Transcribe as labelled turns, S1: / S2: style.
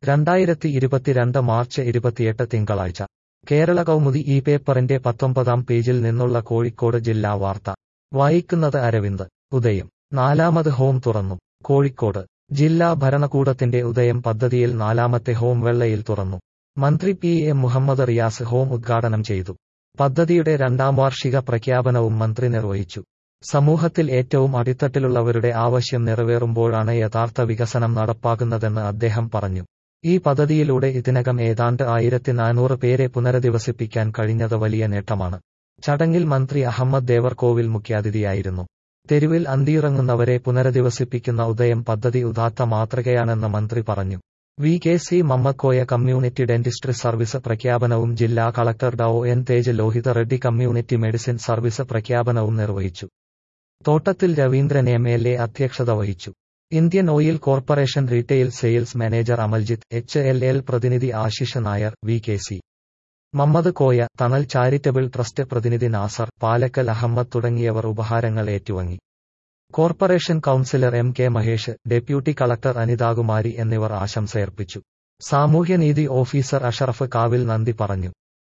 S1: 2022 March 28 തിങ്കളാഴ്ച കേരള കൗമുദി ഈ പേപ്പറിന്റെ 19-ാം പേജിൽ നിന്നുള്ള കോഴിക്കോട് ജില്ലാ വാർത്ത വായിക്കുന്നത് അരവിന്ദ്. ഉദയം 4ാമത് ഹോം തുറന്നു. കോഴിക്കോട് ജില്ലാ ഭരണകൂടത്തിന്റെ ഉദയം പദ്ധതിയിൽ 4ാമത്തെ ഹോം വെള്ളയിൽ തുറന്നു. മന്ത്രി പി.എ. മുഹമ്മദ് റിയാസ് ഹോം ഉദ്ഘാടനം ചെയ്തു. പദ്ധതിയുടെ 2ാം വാർഷിക പ്രഖ്യാപനവും മന്ത്രി നിർവഹിച്ചു. സമൂഹത്തിൽ ഏറ്റവും അടിത്തട്ടിലുള്ളവരുടെ ആവശ്യം നിറവേറുമ്പോഴാണ് യഥാർത്ഥ വികസനം നടപ്പാകുന്നതെന്ന് അദ്ദേഹം പറഞ്ഞു. ഈ പദ്ധതിയിലൂടെ ഇതിനകം ഏതാണ്ട് 1400 പേരെ പുനരധിവസിപ്പിക്കാൻ കഴിഞ്ഞത് വലിയ നേട്ടമാണ്. ചടങ്ങിൽ മന്ത്രി അഹമ്മദ് ദേവർകോവിൽ മുഖ്യാതിഥിയായിരുന്നു. തെരുവിൽ അന്തിയിറങ്ങുന്നവരെ പുനരധിവസിപ്പിക്കുന്ന ഉദയം പദ്ധതി ഉദാത്ത മാതൃകയാണെന്ന് മന്ത്രി പറഞ്ഞു. V K C. Mammakoya community dentistry service പ്രഖ്യാപനവും ജില്ലാ കളക്ടർ ഡോ. N. Tej Lohitha Reddy community medicine service പ്രഖ്യാപനവും നിർവഹിച്ചു. തോട്ടത്തിൽ രവീന്ദ്രൻ എം.എൽ.എ. അധ്യക്ഷത വഹിച്ചു. Indian oil corporation retail sales manager Amaljith H L L പ്രതിനിധി ആശിഷ് നായർ, വി.കെ.സി. മമ്മദ് കോയ, തണൽ ചാരിറ്റബിൾ ട്രസ്റ്റ് പ്രതിനിധി നാസർ, പാലക്കൽ അഹമ്മദ് തുടങ്ങിയവർ ഉപഹാരങ്ങൾ ഏറ്റുവാങ്ങി. Corporation councillor M K. Mahesh, deputy collector Anithakumari എന്നിവർ ആശംസയർപ്പിച്ചു. സാമൂഹ്യനീതി ഓഫീസർ അഷറഫ് കാവിൽ നന്ദി പറഞ്ഞു.